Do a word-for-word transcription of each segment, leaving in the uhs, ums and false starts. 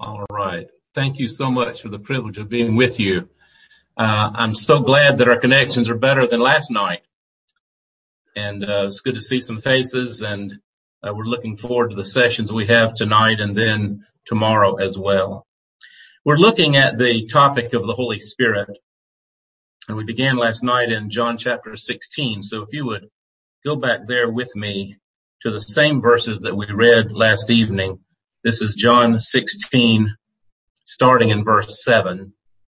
All right. Thank you so much for the privilege of being with you. Uh, I'm so glad that our connections are better than last night. And uh, it's good to see some faces, and uh, we're looking forward to the sessions we have tonight and then tomorrow as well. We're looking at the topic of the Holy Spirit, and we began last night in John chapter sixteen. So if you would go back there with me to the same verses that we read last evening. This is John sixteen, starting in verse seven.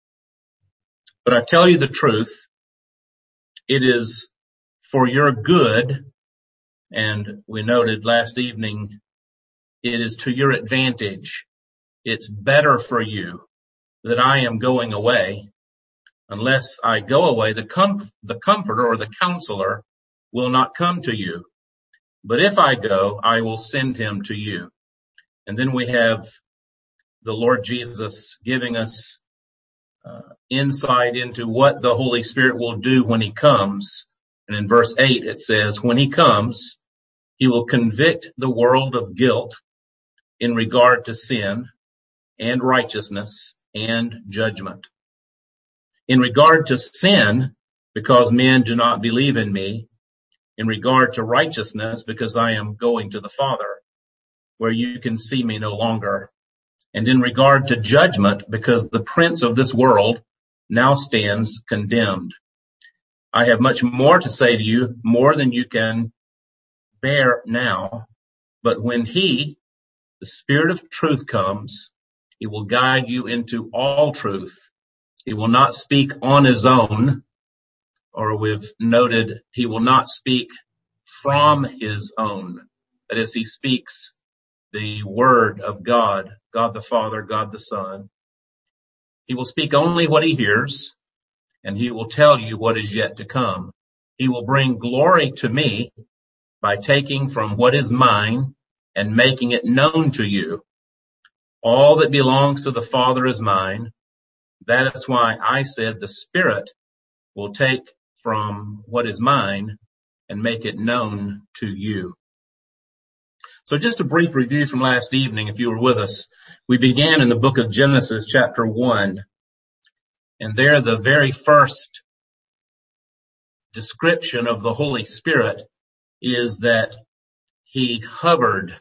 But I tell you the truth, it is for your good, and we noted last evening, it is to your advantage. It's better for you that I am going away. Unless I go away, the, com- the comforter or the counselor will not come to you. But if I go, I will send him to you. And then we have the Lord Jesus giving us uh, insight into what the Holy Spirit will do when he comes. And in verse eight it says, when he comes, he will convict the world of guilt in regard to sin and righteousness and judgment. In regard to sin, because men do not believe in me. In regard to righteousness, because I am going to the Father, where you can see me no longer. And in regard to judgment, because the prince of this world now stands condemned. I have much more to say to you, more than you can bear now. But when he, the Spirit of truth, comes, he will guide you into all truth. He will not speak on his own, or we've noted he will not speak from his own. That is, he speaks the word of God, God the Father, God the Son. He will speak only what he hears, and he will tell you what is yet to come. He will bring glory to me by taking from what is mine and making it known to you. All that belongs to the Father is mine. That is why I said the Spirit will take from what is mine and make it known to you. So just a brief review from last evening, if you were with us. We began in the book of Genesis, chapter one. And there the very first description of the Holy Spirit is that he hovered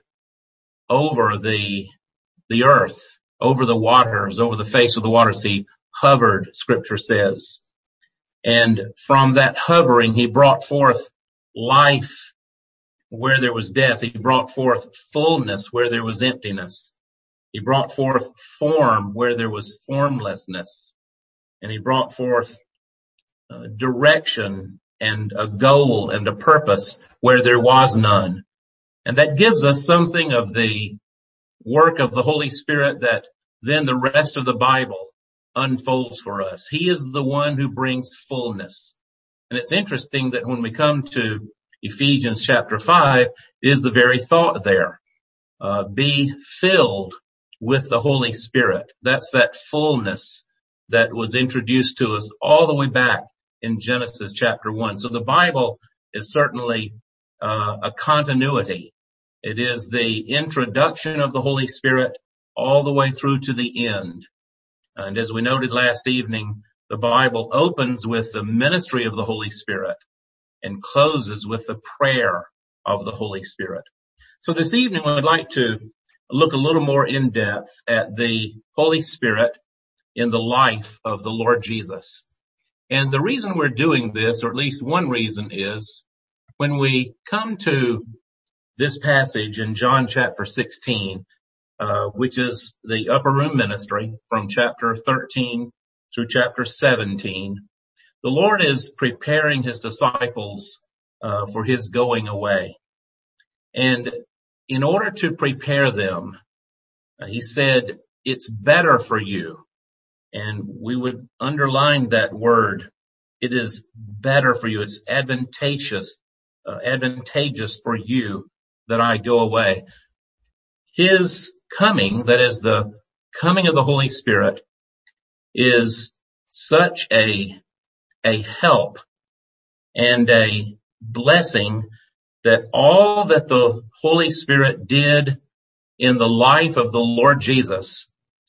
over the, the earth, over the waters, over the face of the waters. He hovered, Scripture says. And from that hovering, he brought forth life where there was death. He brought forth fullness where there was emptiness. He brought forth form where there was formlessness. And he brought forth uh, direction and a goal and a purpose where there was none. And that gives us something of the work of the Holy Spirit that then the rest of the Bible unfolds for us. He is the one who brings fullness. And it's interesting that when we come to Ephesians chapter five, is the very thought there. Uh, be filled with the Holy Spirit. That's that fullness that was introduced to us all the way back in Genesis chapter one. So the Bible is certainly uh, a continuity. It is the introduction of the Holy Spirit all the way through to the end. And as we noted last evening, the Bible opens with the ministry of the Holy Spirit and closes with the prayer of the Holy Spirit. So this evening we would like to look a little more in depth at the Holy Spirit in the life of the Lord Jesus. And the reason we're doing this, or at least one reason, is when we come to this passage in John chapter sixteen, uh, which is the upper room ministry from chapter thirteen through chapter seventeen, the Lord is preparing his disciples uh, for his going away. And in order to prepare them, uh, he said, it's better for you. And we would underline that word. It is better for you. It's advantageous, uh, advantageous for you that I go away. His coming, that is the coming of the Holy Spirit, is such a a help and a blessing that all that the Holy Spirit did in the life of the Lord Jesus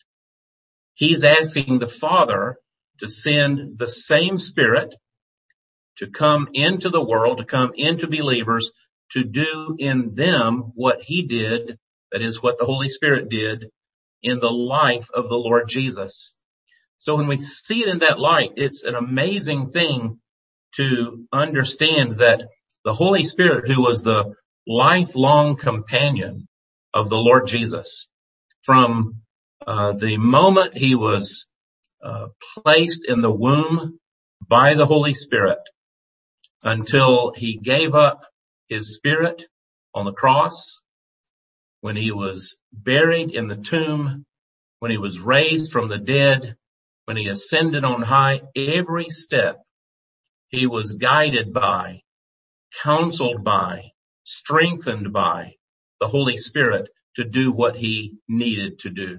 He's asking the Father to send the same Spirit to come into the world, to come into believers, to do in them what he did, that is what the Holy Spirit did in the life of the Lord Jesus. So when we see it in that light, it's an amazing thing to understand that the Holy Spirit, who was the lifelong companion of the Lord Jesus, from uh, the moment he was uh, placed in the womb by the Holy Spirit until he gave up his spirit on the cross, when he was buried in the tomb, when he was raised from the dead, when he ascended on high, every step he was guided by, counseled by, strengthened by the Holy Spirit to do what he needed to do.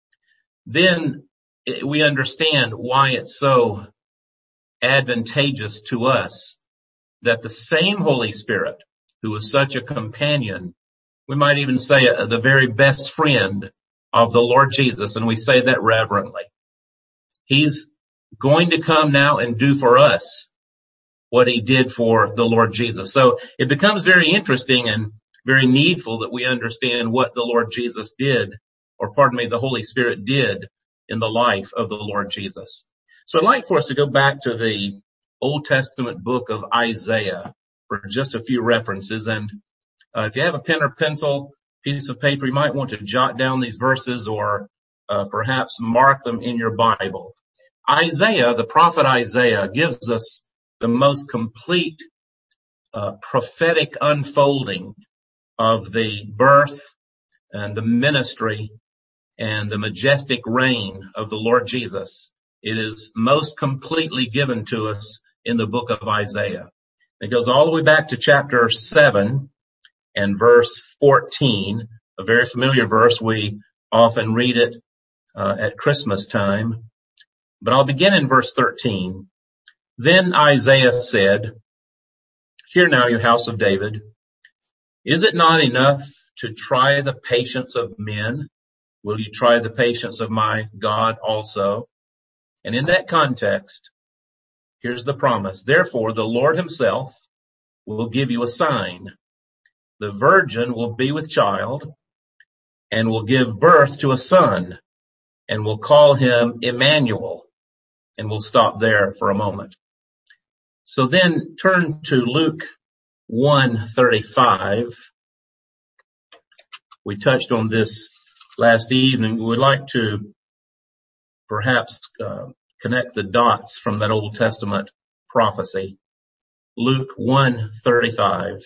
Then we understand why it's so advantageous to us that the same Holy Spirit, who was such a companion, we might even say uh, the very best friend of the Lord Jesus, and we say that reverently. He's going to come now and do for us what he did for the Lord Jesus. So it becomes very interesting and very needful that we understand what the Lord Jesus did, or pardon me, the Holy Spirit did in the life of the Lord Jesus. So I'd like for us to go back to the Old Testament book of Isaiah for just a few references. And uh, if you have a pen or pencil, piece of paper, you might want to jot down these verses or uh, perhaps mark them in your Bible. Isaiah, the prophet Isaiah, gives us the most complete uh, prophetic unfolding of the birth and the ministry and the majestic reign of the Lord Jesus. It is most completely given to us in the book of Isaiah. It goes all the way back to chapter seven and verse fourteen, a very familiar verse. We often read it uh, at Christmas time. But I'll begin in verse thirteen. Then Isaiah said, "Hear now, you house of David, is it not enough to try the patience of men? Will you try the patience of my God also?" And in that context, here's the promise. Therefore, the Lord himself will give you a sign. The virgin will be with child and will give birth to a son and will call him Emmanuel. And we'll stop there for a moment. So then turn to Luke one thirty-five. We touched on this last evening. We would like to perhaps uh, connect the dots from that Old Testament prophecy. Luke one thirty-five.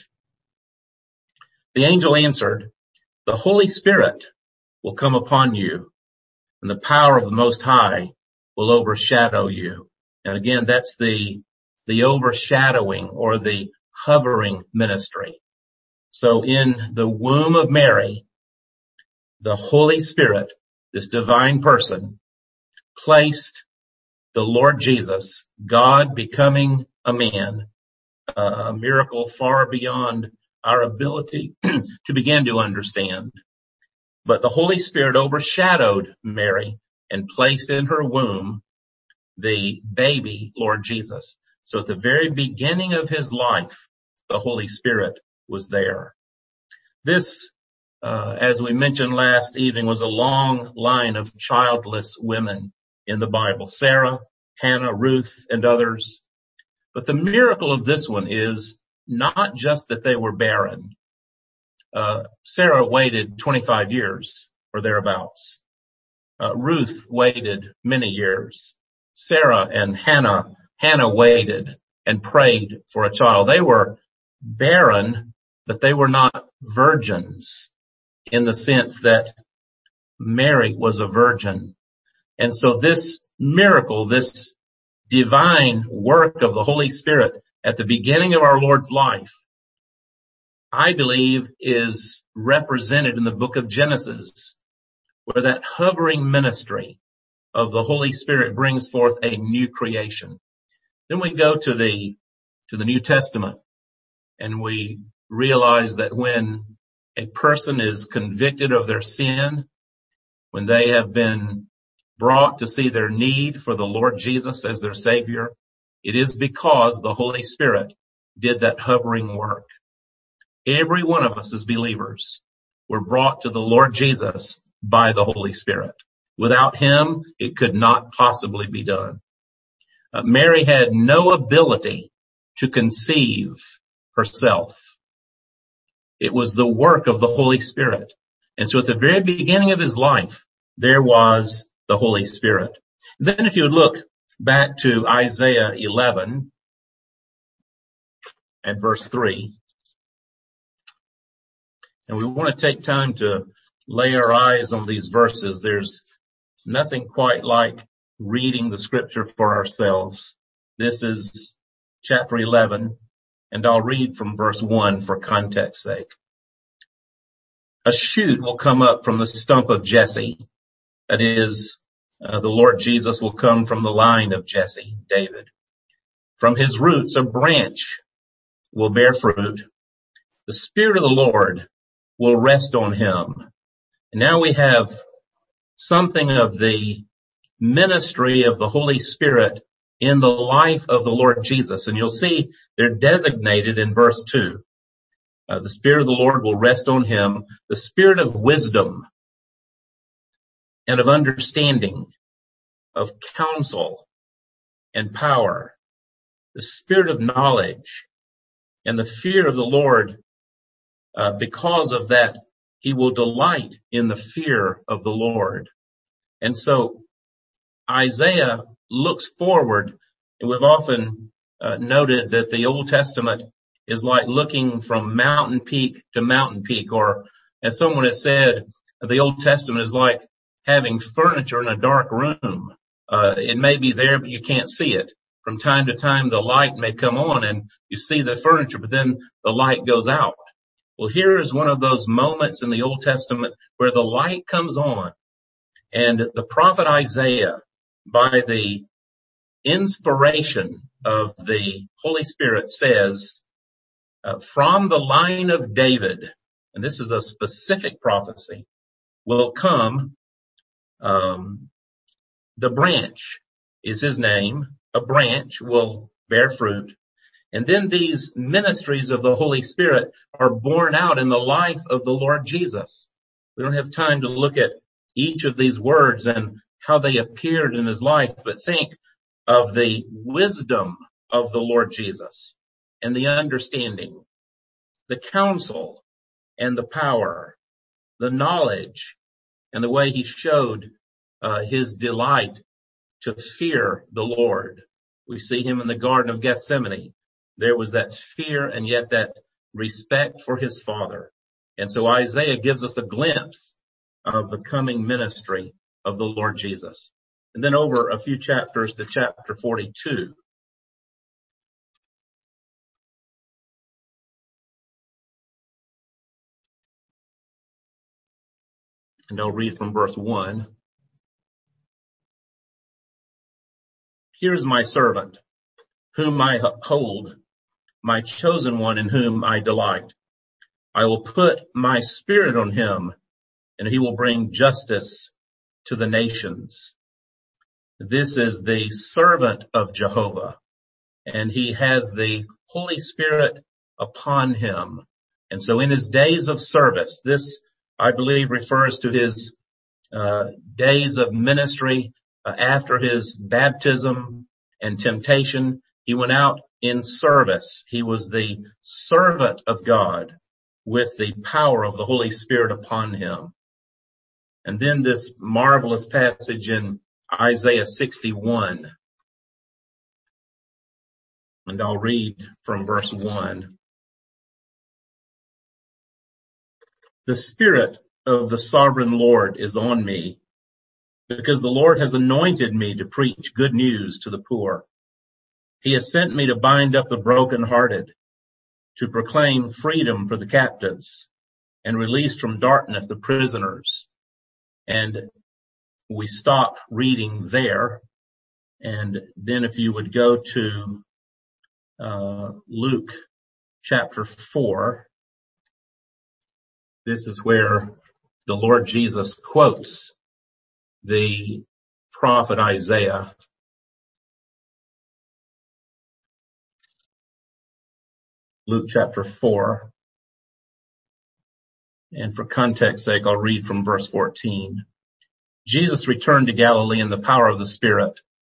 The angel answered, "The Holy Spirit will come upon you, and the power of the Most High will overshadow you." And again, that's the, the overshadowing or the hovering ministry. So in the womb of Mary, the Holy Spirit, this divine person, placed the Lord Jesus, God becoming a man, a miracle far beyond our ability to begin to understand. But the Holy Spirit overshadowed Mary and placed in her womb the baby Lord Jesus. So at the very beginning of his life, the Holy Spirit was there. This, uh, as we mentioned last evening, was a long line of childless women in the Bible. Sarah, Hannah, Ruth, and others. But the miracle of this one is not just that they were barren. Uh, Sarah waited twenty-five years or thereabouts. Uh, Ruth waited many years. Sarah and Hannah, Hannah waited and prayed for a child. They were barren, but they were not virgins in the sense that Mary was a virgin. And so this miracle, this divine work of the Holy Spirit at the beginning of our Lord's life, I believe is represented in the book of Genesis, where that hovering ministry of the Holy Spirit brings forth a new creation. Then we go to the, to the New Testament, and we realize that when a person is convicted of their sin, when they have been brought to see their need for the Lord Jesus as their Savior, it is because the Holy Spirit did that hovering work. Every one of us as believers were brought to the Lord Jesus by the Holy Spirit. Without him, it could not possibly be done. Uh, Mary had no ability to conceive herself. It was the work of the Holy Spirit. And so at the very beginning of his life, there was the Holy Spirit. And then if you would look back to Isaiah eleven and verse three, and we want to take time to lay our eyes on these verses. There's nothing quite like reading the scripture for ourselves. This is chapter eleven, and I'll read from verse one for context's sake. A shoot will come up from the stump of Jesse. That is, uh, the Lord Jesus will come from the line of Jesse, David. From his roots, a branch will bear fruit. The Spirit of the Lord will rest on him. And now we have something of the ministry of the Holy Spirit in the life of the Lord Jesus. And you'll see they're designated in verse two. Uh, the Spirit of the Lord will rest on him, the Spirit of wisdom and of understanding, of counsel and power, the Spirit of knowledge and the fear of the Lord. Uh, because of that, he will delight in the fear of the Lord. And so Isaiah looks forward, and we've often uh, noted that the Old Testament is like looking from mountain peak to mountain peak, or as someone has said, the Old Testament is like having furniture in a dark room. Uh, it may be there, but you can't see it. From time to time, the light may come on and you see the furniture, but then the light goes out. Well, here is one of those moments in the Old Testament where the light comes on, and the prophet Isaiah, by the inspiration of the Holy Spirit, says, uh, from the line of David, and this is a specific prophecy, will come, um, the branch is his name. A branch will bear fruit. And then these ministries of the Holy Spirit are borne out in the life of the Lord Jesus. We don't have time to look at each of these words and how they appeared in his life, but think of the wisdom of the Lord Jesus and the understanding, the counsel and the power, the knowledge and the way he showed uh, his delight to fear the Lord. We see him in the Garden of Gethsemane. There was that fear and yet that respect for his Father. And so Isaiah gives us a glimpse of the coming ministry of the Lord Jesus. And then over a few chapters to chapter forty-two. And I'll read from verse one. Here is my servant, whom I hold, my chosen one in whom I delight. I will put my spirit on him, and he will bring justice to the nations. This is the servant of Jehovah, and he has the Holy Spirit upon him. And so in his days of service, this, I believe, refers to his uh, days of ministry uh, after his baptism and temptation. He went out in service. He was the servant of God with the power of the Holy Spirit upon him. And then this marvelous passage in Isaiah sixty-one. And I'll read from verse one. The Spirit of the sovereign Lord is on me, because the Lord has anointed me to preach good news to the poor. He has sent me to bind up the brokenhearted, to proclaim freedom for the captives, and release from darkness the prisoners. And we stop reading there. And then if you would go to uh, Luke chapter four, this is where the Lord Jesus quotes the prophet Isaiah. Luke chapter four. And for context sake, I'll read from verse fourteen. Jesus returned to Galilee in the power of the Spirit.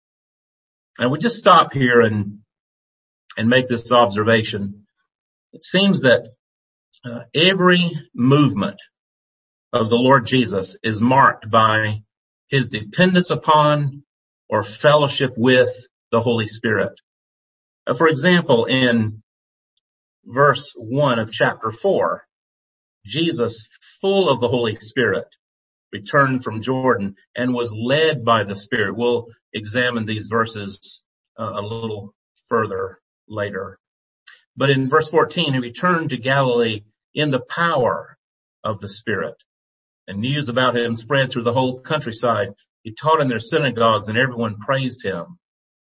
And we just stop here and, and make this observation. It seems that uh, every movement of the Lord Jesus is marked by his dependence upon or fellowship with the Holy Spirit. Uh, for example, in verse one of chapter four, Jesus, full of the Holy Spirit, returned from Jordan and was led by the Spirit. We'll examine these verses uh, a little further later. But in verse fourteen, he returned to Galilee in the power of the Spirit. And news about him spread through the whole countryside. He taught in their synagogues and everyone praised him.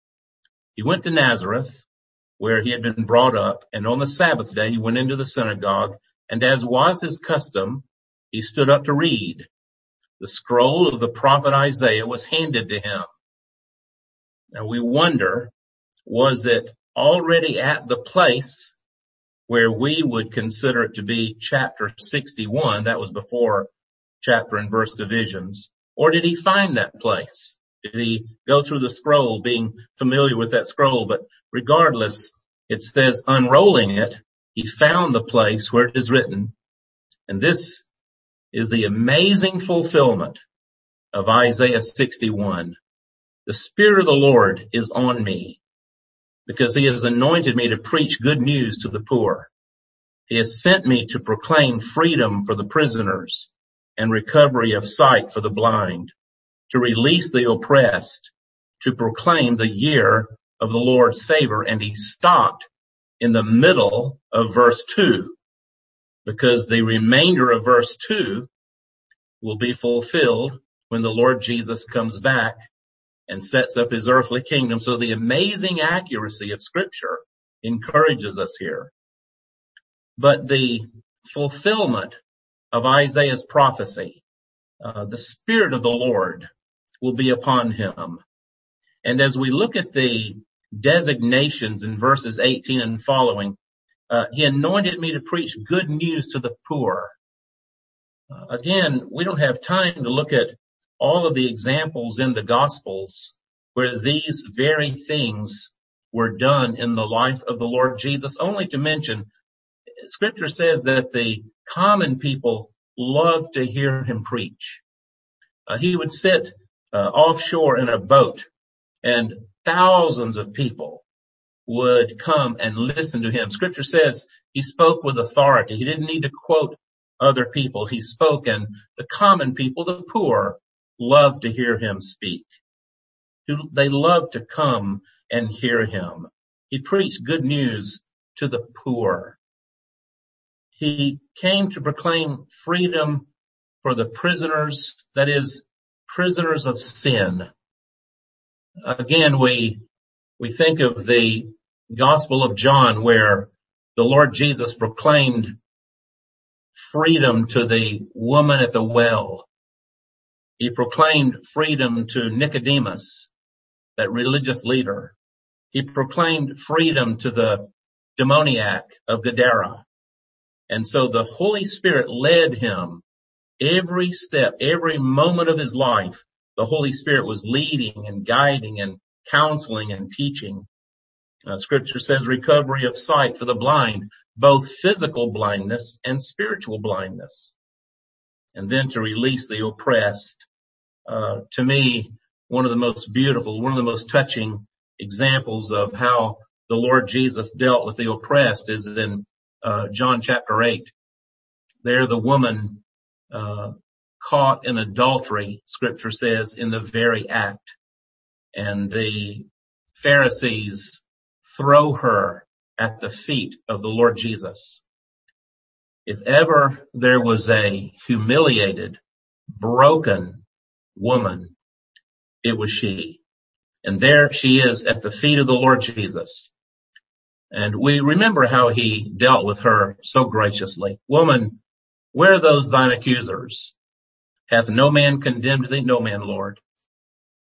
He went to Nazareth, where he had been brought up, and on the Sabbath day he went into the synagogue, and as was his custom, he stood up to read. The scroll of the prophet Isaiah was handed to him. Now we wonder, was it already at the place where we would consider it to be chapter sixty-one, that was before chapter and verse divisions, or did he find that place? Did he go through the scroll being familiar with that scroll? But regardless, it says unrolling it, he found the place where it is written. And this is the amazing fulfillment of Isaiah sixty-one. The Spirit of the Lord is on me because he has anointed me to preach good news to the poor. He has sent me to proclaim freedom for the prisoners and recovery of sight for the blind, to release the oppressed, to proclaim the year of the Lord's favor. And he stopped in the middle of verse two, because the remainder of verse two will be fulfilled when the Lord Jesus comes back and sets up his earthly kingdom. So the amazing accuracy of Scripture encourages us here. But the fulfillment of Isaiah's prophecy, uh, the Spirit of the Lord will be upon him. And as we look at the designations in verses eighteen and following, uh, he anointed me to preach good news to the poor. Uh, again, we don't have time to look at all of the examples in the Gospels where these very things were done in the life of the Lord Jesus, only to mention Scripture says that the common people loved to hear him preach. Uh, he would sit uh, offshore in a boat, and thousands of people would come and listen to him. Scripture says he spoke with authority. He didn't need to quote other people. He spoke, and the common people, the poor, loved to hear him speak. They loved to come and hear him. He preached good news to the poor. He came to proclaim freedom for the prisoners, that is, prisoners of sin. Again, we, we think of the Gospel of John where the Lord Jesus proclaimed freedom to the woman at the well. He proclaimed freedom to Nicodemus, that religious leader. He proclaimed freedom to the demoniac of Gadara. And so the Holy Spirit led him every step, every moment of his life. The Holy Spirit was leading and guiding and counseling and teaching. Uh, scripture says recovery of sight for the blind, both physical blindness and spiritual blindness. And then to release the oppressed. Uh, to me, one of the most beautiful, one of the most touching examples of how the Lord Jesus dealt with the oppressed is in uh, John chapter eight. There the woman uh caught in adultery, scripture says, in the very act. And the Pharisees throw her at the feet of the Lord Jesus. If ever there was a humiliated, broken woman, it was she. And there she is at the feet of the Lord Jesus. And we remember how he dealt with her so graciously. Woman, where are those thine accusers? Hath no man condemned thee? No man, Lord.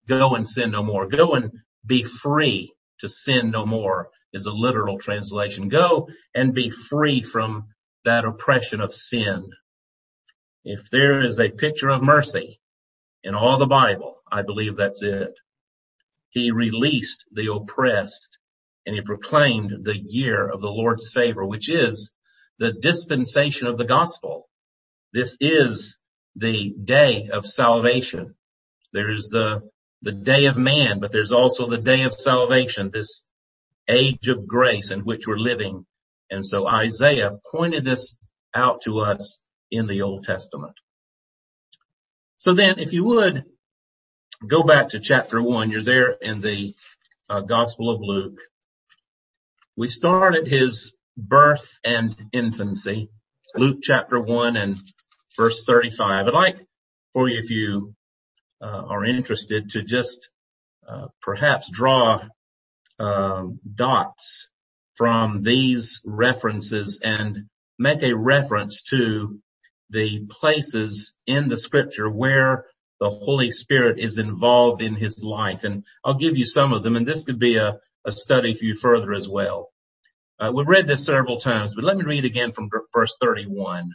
go and sin no more. Go and be free to sin no more is a literal translation. Go and be free from that oppression of sin. If there is a picture of mercy in all the Bible, I believe that's it. He released the oppressed, and he proclaimed the year of the Lord's favor, which is the dispensation of the gospel. This is the day of salvation. There is the, the day of man, but there's also the day of salvation, this age of grace in which we're living. And so Isaiah pointed this out to us in the Old Testament. So then, if you would, go back to chapter one. You're there in the uh, Gospel of Luke. We start at his birth and infancy, Luke chapter one and verse thirty-five. I'd like for you, if you uh, are interested, to just uh, perhaps draw um, dots from these references and make a reference to the places in the scripture where the Holy Spirit is involved in his life. And I'll give you some of them, and this could be a, a study for you further as well. Uh, we've read this several times, but let me read again from verse thirty-one.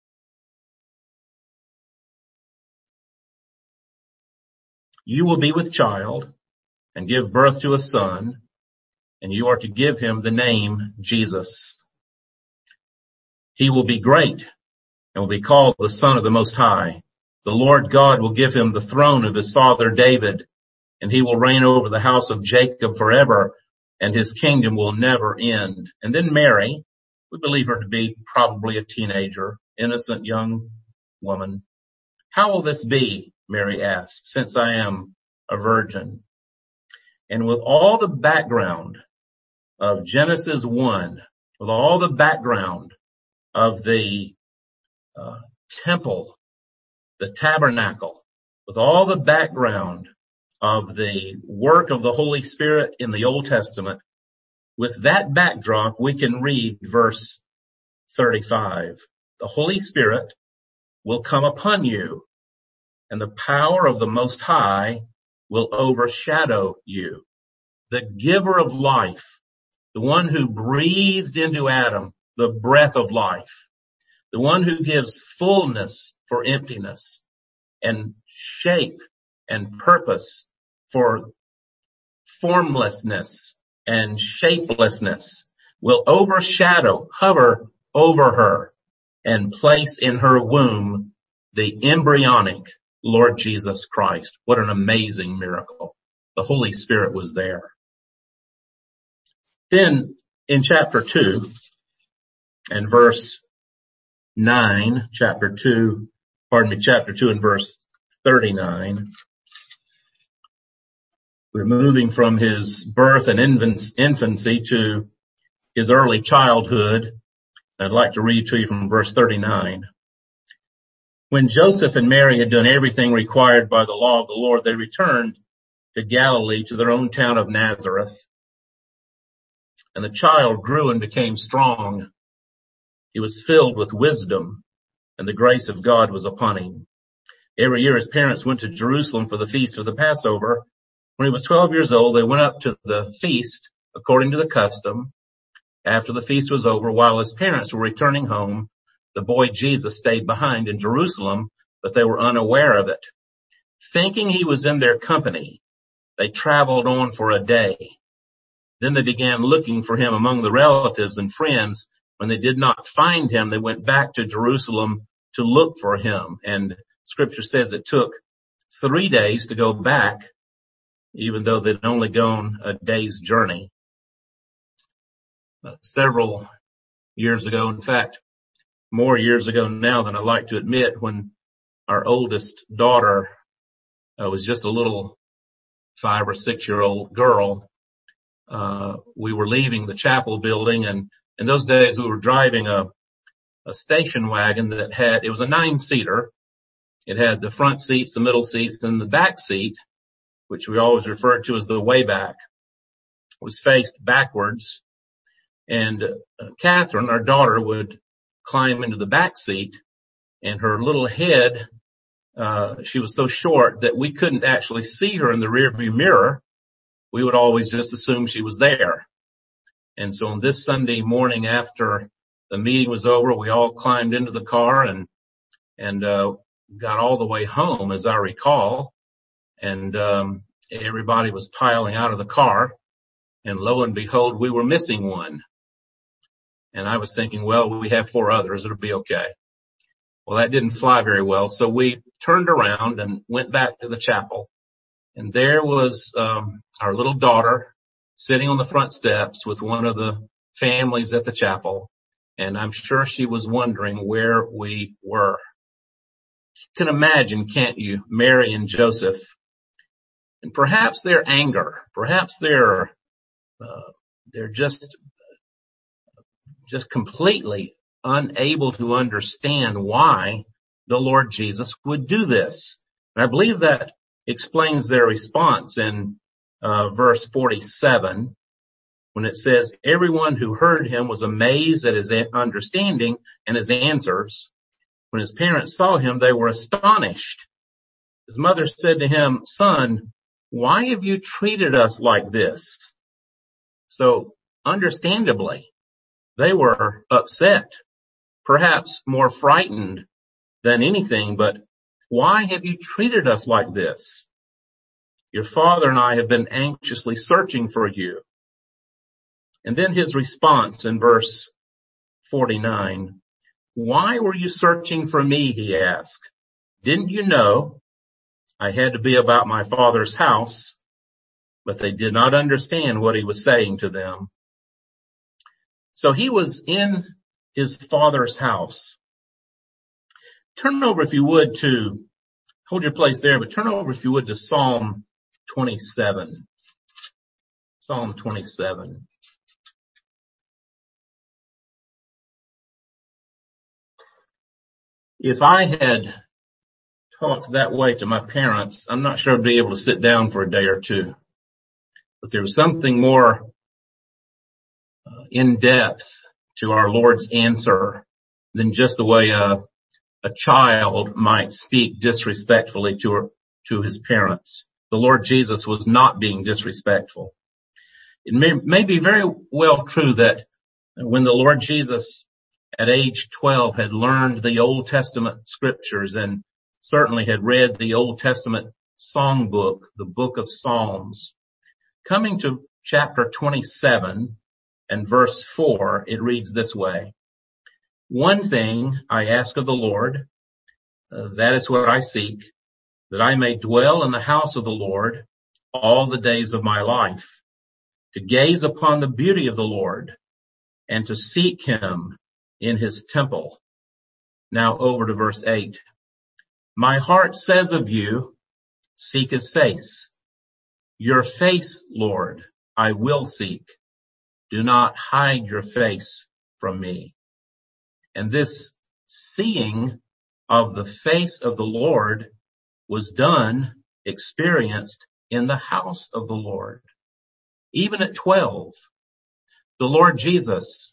You will be with child and give birth to a son, and you are to give him the name Jesus. He will be great and will be called the Son of the Most High. The Lord God will give him the throne of his father David, and he will reign over the house of Jacob forever, and his kingdom will never end. And then Mary, we believe her to be probably a teenager, innocent young woman. How will this be? Mary asked, since I am a virgin. And with all the background of Genesis one, with all the background of the uh, temple, the tabernacle, with all the background of the work of the Holy Spirit in the Old Testament, with that backdrop, we can read verse thirty-five. The Holy Spirit will come upon you, and the power of the Most High will overshadow you. The giver of life, the one who breathed into Adam the breath of life, the one who gives fullness for emptiness and shape and purpose for formlessness and shapelessness, will overshadow, hover over her, and place in her womb the embryonic Lord Jesus Christ. What an amazing miracle. The Holy Spirit was there. Then in chapter two and verse nine, chapter two, pardon me, chapter two and verse thirty-nine, we're moving from his birth and infancy to his early childhood. I'd like to read to you from verse thirty-nine. When Joseph and Mary had done everything required by the law of the Lord, they returned to Galilee, to their own town of Nazareth. And the child grew and became strong. He was filled with wisdom, and the grace of God was upon him. Every year his parents went to Jerusalem for the feast of the Passover. When he was twelve years old, they went up to the feast according to the custom. After the feast was over, while his parents were returning home, the boy Jesus stayed behind in Jerusalem, but they were unaware of it. Thinking he was in their company, they traveled on for a day. Then they began looking for him among the relatives and friends. When they did not find him, they went back to Jerusalem to look for him. And scripture says it took three days to go back, even though they'd only gone a day's journey. Uh, several years ago, in fact, more years ago now than I like to admit, when our oldest daughter uh, was just a little five or six year old girl, uh, we were leaving the chapel building, and in those days we were driving a, a station wagon that had, it was a nine seater. It had the front seats, the middle seats, and the back seat, which we always referred to as the way back, was faced backwards. And uh, Catherine, our daughter, would climb into the back seat, and her little head uh, she was so short that we couldn't actually see her in the rearview mirror. We would always just assume she was there. And so on this Sunday morning after the meeting was over, we all climbed into the car and, and, uh, got all the way home, as I recall. And, um, everybody was piling out of the car. And lo and behold, we were missing one. And I was thinking, well, we have four others. It'll be okay. Well, that didn't fly very well. So we turned around and went back to the chapel. And there was, um, our little daughter sitting on the front steps with one of the families at the chapel. And I'm sure she was wondering where we were. You can imagine, can't you, Mary and Joseph, and perhaps their anger, perhaps their, uh, they're just, just completely unable to understand why the Lord Jesus would do this. And I believe that explains their response in uh, verse forty-seven, when it says, everyone who heard him was amazed at his understanding and his answers. When his parents saw him, they were astonished. His mother said to him, son, why have you treated us like this? So understandably, they were upset, perhaps more frightened than anything, but why have you treated us like this? Your father and I have been anxiously searching for you. And then his response in verse forty-nine, why were you searching for me? He asked. Didn't you know I had to be about my father's house? But they did not understand what he was saying to them. So he was in his father's house. Turn over, if you would, to, hold your place there, but turn over, if you would, to Psalm twenty-seven. Psalm twenty-seven. If I had talked that way to my parents, I'm not sure I'd be able to sit down for a day or two. But there was something more uh, in depth to our Lord's answer than just the way a, a child might speak disrespectfully to her, to his parents. The Lord Jesus was not being disrespectful. It may, may be very well true that when the Lord Jesus at age twelve had learned the Old Testament scriptures and certainly had read the Old Testament songbook, the book of Psalms, coming to chapter twenty-seven and verse four, it reads this way. One thing I ask of the Lord, uh, that is what I seek, that I may dwell in the house of the Lord all the days of my life, to gaze upon the beauty of the Lord and to seek him in his temple. Now over to verse eight. My heart says of you, seek his face. Your face, Lord, I will seek. Do not hide your face from me. And this seeing of the face of the Lord was done, experienced in the house of the Lord. Even at twelve, the Lord Jesus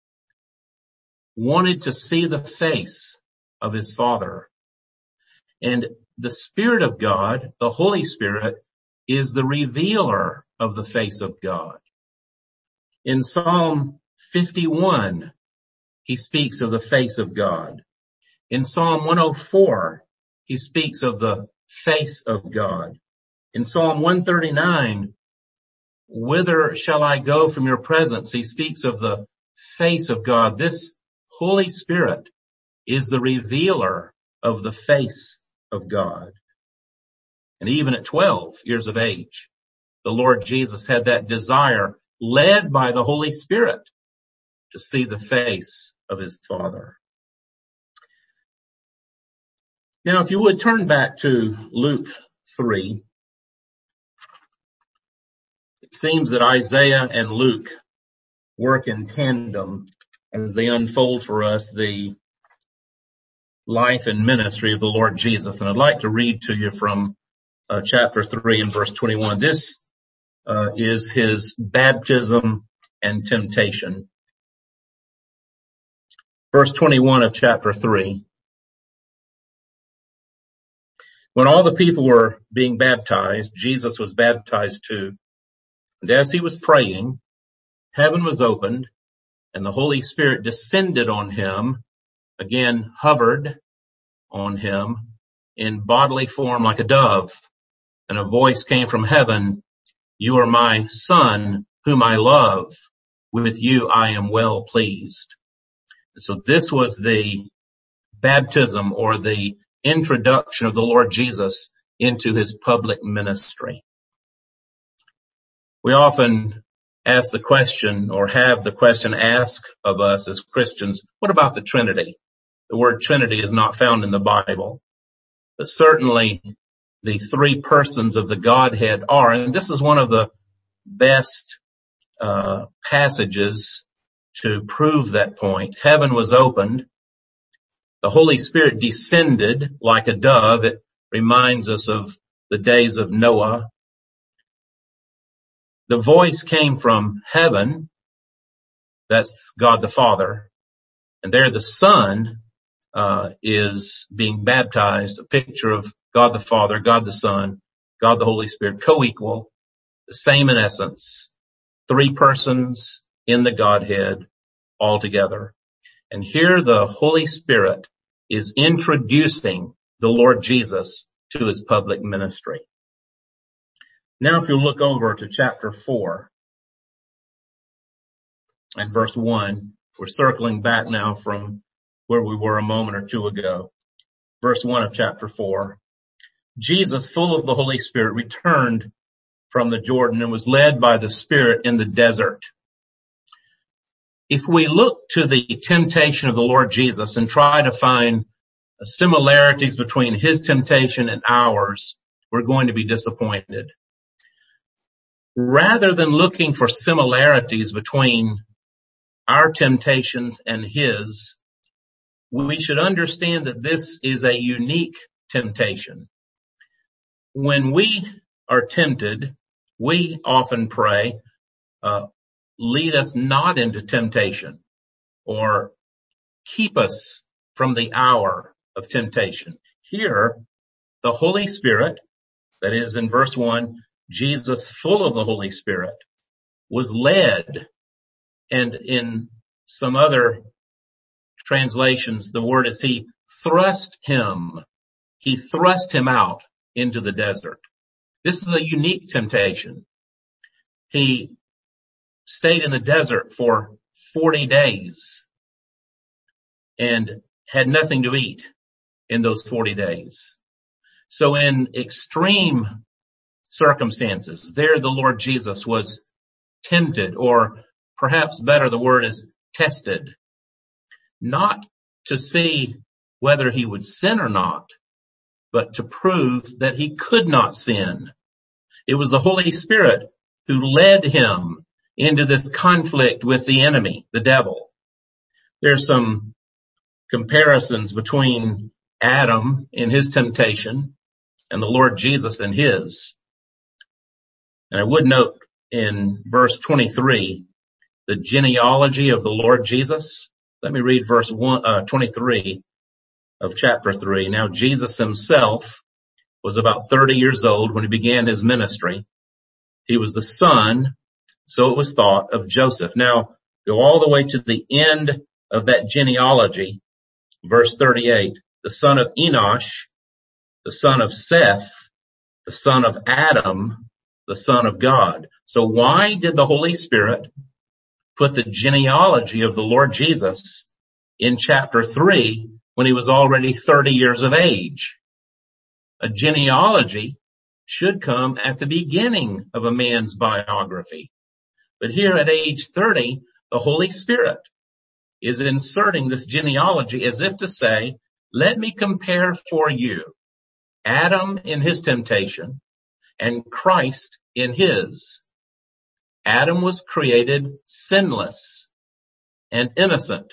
wanted to see the face of his Father. And the Spirit of God, the Holy Spirit, is the revealer of the face of God. In Psalm fifty-one, he speaks of the face of God. In Psalm one oh four, he speaks of the face of God. In Psalm one thirty-nine, whither shall I go from your presence? He speaks of the face of God. This Holy Spirit is the revealer of the face of God. And even at twelve years of age, the Lord Jesus had that desire, led by the Holy Spirit, to see the face of his Father. Now, if you would turn back to Luke three. It seems that Isaiah and Luke work in tandem as they unfold for us the life and ministry of the Lord Jesus. And I'd like to read to you from uh, chapter three and verse twenty-one. This uh, is his baptism and temptation. Verse twenty-one of chapter three. When all the people were being baptized, Jesus was baptized too. And as he was praying, heaven was opened and the Holy Spirit descended on him, again hovered on him in bodily form like a dove. And a voice came from heaven, "You are my Son, whom I love. With you I am well pleased." So this was the baptism or the introduction of the Lord Jesus into his public ministry. We often ask the question or have the question asked of us as Christians, what about the Trinity? The word Trinity is not found in the Bible, but certainly the three persons of the Godhead are, and this is one of the best uh passages to prove that point. Heaven was opened. The Holy Spirit descended like a dove. It reminds us of the days of Noah. The voice came from heaven. That's God the Father. And there the Son uh is being baptized, a picture of God the Father, God the Son, God the Holy Spirit, co-equal, the same in essence. Three persons in the Godhead all together. And here the Holy Spirit is introducing the Lord Jesus to his public ministry. Now if you look over to chapter four and verse one, we're circling back now from where we were a moment or two ago. Verse one of chapter four. Jesus, full of the Holy Spirit, returned from the Jordan and was led by the Spirit in the desert. If we look to the temptation of the Lord Jesus and try to find similarities between his temptation and ours, we're going to be disappointed. Rather than looking for similarities between our temptations and his, we should understand that this is a unique temptation. When we are tempted, we often pray, uh, lead us not into temptation, or keep us from the hour of temptation. Here, the Holy Spirit, that is in verse one, Jesus full of the Holy Spirit, was led, and in some other translations, the word is he thrust him. He thrust him out into the desert. This is a unique temptation. He stayed in the desert for forty days and had nothing to eat in those forty days. So in extreme circumstances, there the Lord Jesus was tempted, or perhaps better, the word is tested, not to see whether he would sin or not, but to prove that he could not sin. It was the Holy Spirit who led him into this conflict with the enemy, the devil. There's some comparisons between Adam in his temptation and the Lord Jesus in his. And I would note in verse twenty-three, the genealogy of the Lord Jesus. Let me read verse one, uh, twenty-three of chapter three. Now Jesus himself was about thirty years old when he began his ministry. He was the son, so it was thought, of Joseph. Now go all the way to the end of that genealogy, verse thirty-eight. The son of Enosh, the son of Seth, the son of Adam, the son of God. So why did the Holy Spirit put the genealogy of the Lord Jesus in chapter three when he was already thirty years of age? A genealogy should come at the beginning of a man's biography. But here at age thirty, the Holy Spirit is inserting this genealogy as if to say, let me compare for you Adam in his temptation and Christ in his. Adam was created sinless and innocent.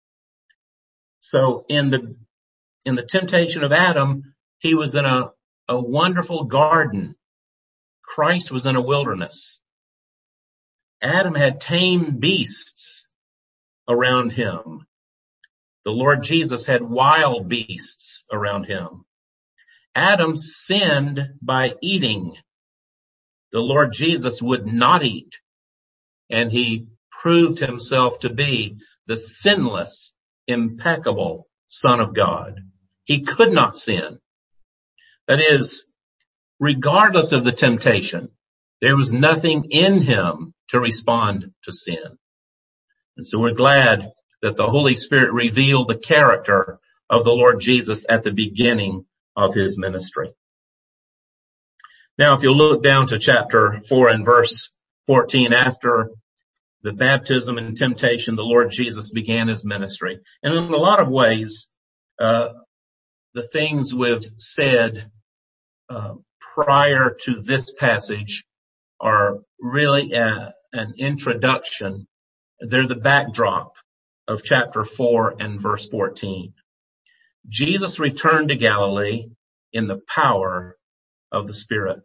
So in the, in the temptation of Adam, he was in a, a wonderful garden. Christ was in a wilderness. Adam had tame beasts around him. The Lord Jesus had wild beasts around him. Adam sinned by eating. The Lord Jesus would not eat, and he proved himself to be the sinless, impeccable Son of God. He could not sin. That is, regardless of the temptation, there was nothing in him to respond to sin. And so we're glad that the Holy Spirit revealed the character of the Lord Jesus at the beginning of his ministry. Now, if you look down to chapter four and verse fourteen, after the baptism and temptation, the Lord Jesus began his ministry. And in a lot of ways, uh, the things we've said uh, prior to this passage are really a, an introduction. They're the backdrop of chapter four and verse fourteen. Jesus returned to Galilee in the power of the Spirit.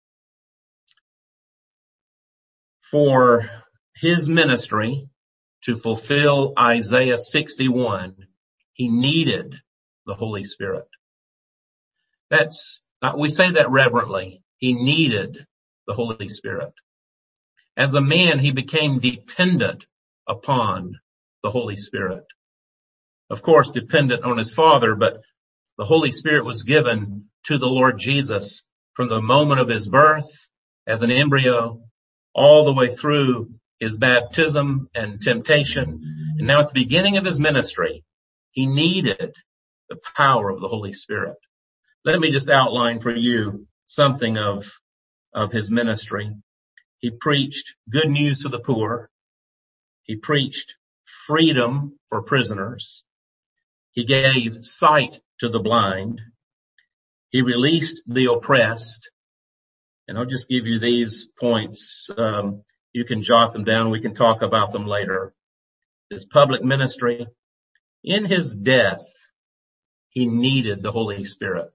For his ministry to fulfill Isaiah sixty-one, he needed the Holy Spirit. That's, we say that reverently. He needed the Holy Spirit. As a man, he became dependent upon the Holy Spirit. Of course, dependent on his Father, but the Holy Spirit was given to the Lord Jesus from the moment of his birth as an embryo all the way through his baptism and temptation. And now at the beginning of his ministry, he needed the power of the Holy Spirit. Let me just outline for you something of, of his ministry. He preached good news to the poor. He preached freedom for prisoners. He gave sight to the blind. He released the oppressed. And I'll just give you these points. Um, you can jot them down. We can talk about them later. His public ministry. In his death, he needed the Holy Spirit.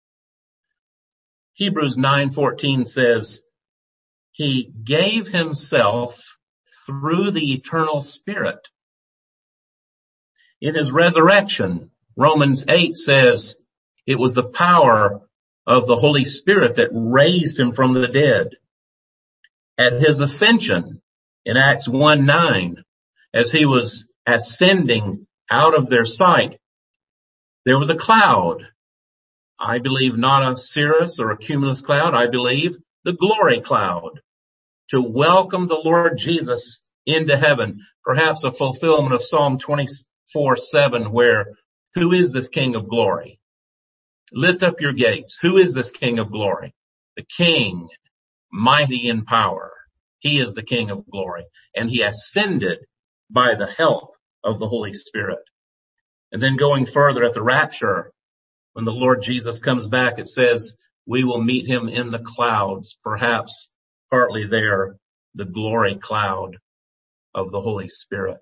Hebrews nine fourteen says, he gave himself through the eternal Spirit. In his resurrection, Romans eight says it was the power of the Holy Spirit that raised him from the dead. At his ascension in Acts one nine, as he was ascending out of their sight, there was a cloud. I believe not a cirrus or a cumulus cloud. I believe the glory cloud to welcome the Lord Jesus into heaven. Perhaps a fulfillment of Psalm twenty-four seven, where, who is this King of glory? Lift up your gates. Who is this King of glory? The King, mighty in power. He is the King of glory. And he ascended by the help of the Holy Spirit. And then going further at the rapture, when the Lord Jesus comes back, it says we will meet him in the clouds, perhaps partly there, the glory cloud of the Holy Spirit.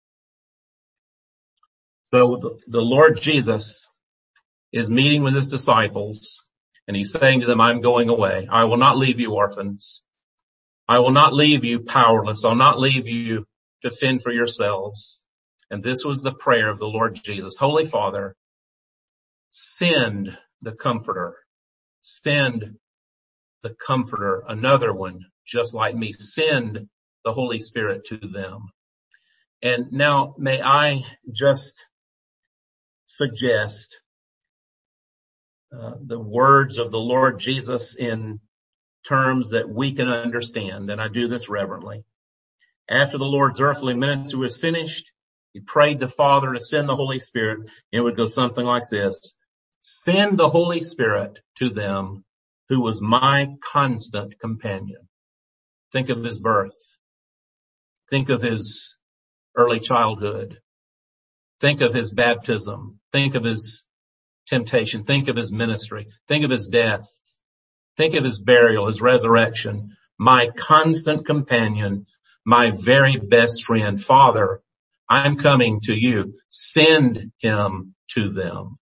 So the, the Lord Jesus is meeting with his disciples, and he's saying to them, I'm going away. I will not leave you orphans. I will not leave you powerless. I'll not leave you to fend for yourselves. And this was the prayer of the Lord Jesus. Holy Father, send the Comforter. Send the Comforter, another one just like me. Send the Holy Spirit to them. And now may I just suggest uh, the words of the Lord Jesus in terms that we can understand, and I do this reverently. After the Lord's earthly ministry was finished, he prayed the Father to send the Holy Spirit. It would go something like this. Send the Holy Spirit to them who was my constant companion. Think of his birth. Think of his early childhood. Think of his baptism. Think of his temptation. Think of his ministry. Think of his death. Think of his burial, his resurrection. My constant companion, my very best friend. Father, I'm coming to you. Send him to them.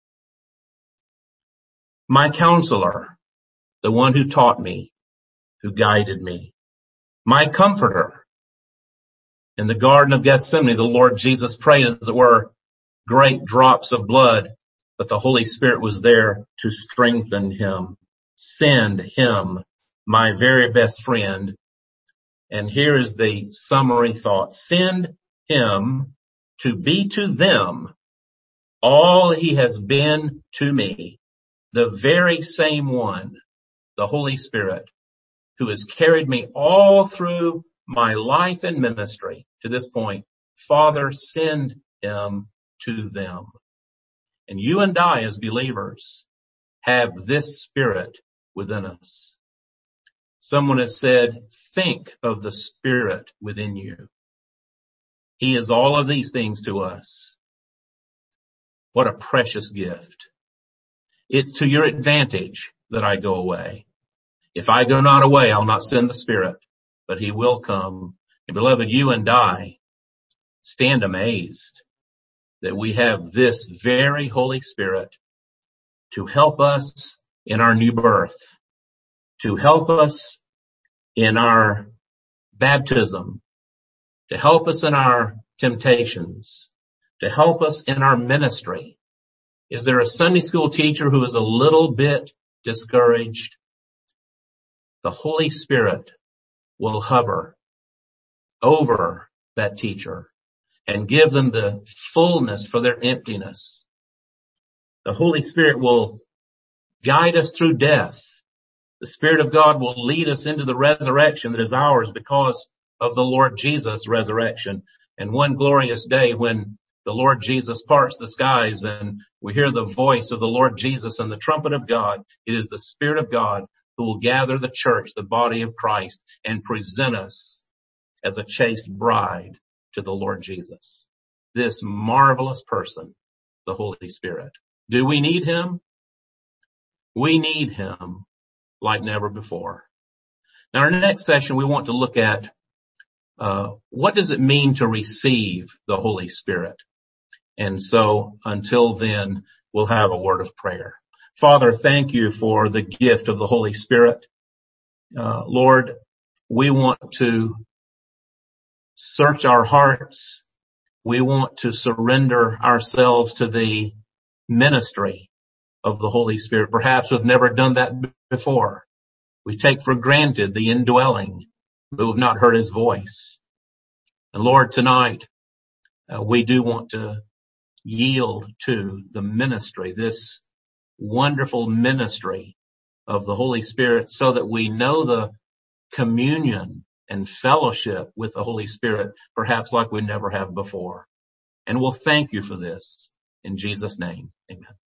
My counselor, the one who taught me, who guided me. My comforter. In the Garden of Gethsemane, the Lord Jesus prayed, as it were, great drops of blood but the Holy Spirit was there to strengthen him. Send him, my very best friend. And here is the summary thought. Send him to be to them all he has been to me, the very same one, the Holy Spirit, who has carried me all through my life and ministry to this point. Father, send him to them. And you and I as believers have this Spirit within us. Someone has said, think of the Spirit within you. He is all of these things to us. What a precious gift. It's to your advantage that I go away. If I go not away, I'll not send the Spirit, but he will come. And beloved, you and I stand amazed that we have this very Holy Spirit to help us in our new birth, to help us in our baptism, to help us in our temptations, to help us in our ministry. Is there a Sunday school teacher who is a little bit discouraged? The Holy Spirit will hover over that teacher and give them the fullness for their emptiness. The Holy Spirit will guide us through death. The Spirit of God will lead us into the resurrection that is ours because of the Lord Jesus' resurrection. And one glorious day when the Lord Jesus parts the skies and we hear the voice of the Lord Jesus and the trumpet of God, it is the Spirit of God who will gather the church, the body of Christ, and present us as a chaste bride to the Lord Jesus. This marvelous person, the Holy Spirit. Do we need him? We need him like never before. Now, our next session, we want to look at uh, what does it mean to receive the Holy Spirit? And so until then, we'll have a word of prayer. Father, thank you for the gift of the Holy Spirit. Uh, Lord, we want to search our hearts. We want to surrender ourselves to the ministry of the Holy Spirit. Perhaps we've never done that before. We take for granted the indwelling, but we've not heard his voice. And Lord, tonight, uh, we do want to yield to the ministry, this wonderful ministry of the Holy Spirit, so that we know the communion and fellowship with the Holy Spirit, perhaps like we never have before. And we'll thank you for this. In Jesus' name, amen.